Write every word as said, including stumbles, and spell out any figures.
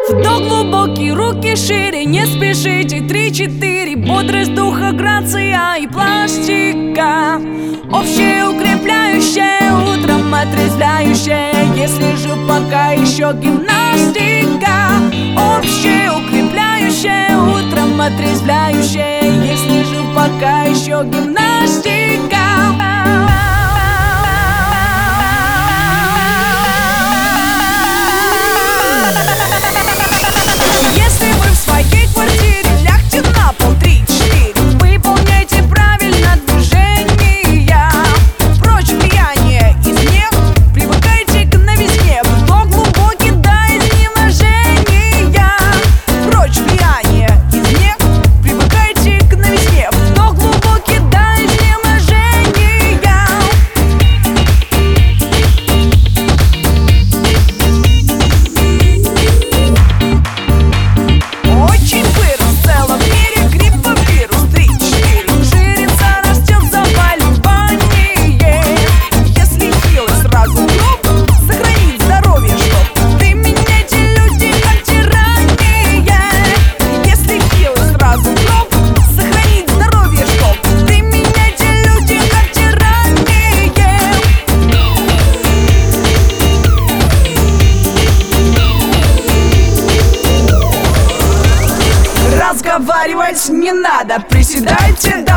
Вдох глубокий, руки шире, не спешите. Три-четыре, бодрость духа, грация и пластика. Общее укрепляющее, утром отрезвляющее. Если жив, пока еще гимнастика. Общее укрепляющее, утром отрезвляющее. Если жив, пока еще гимнастика. Если вы в своей квартире, лягте на пол. Три-четыре, выполняйте правильно движения. Прочь влияние извне, привыкайте к новизне. Вдох глубокий до изнеможения. Прочь влияние извне, привыкайте к новизне. Вдох глубокий до изнеможения. Очень вырос в целом мире грипповирус. Три-четыре, ширится, растет заболевание. Если хилый сразу вдруг, сохранить здоровье, чтоб ты меняйте люди как тирания. Если хилый сразу вдруг, сохранить здоровье, чтоб ты меняйте люди как тирания. Разговаривать не надо, приседайте, да.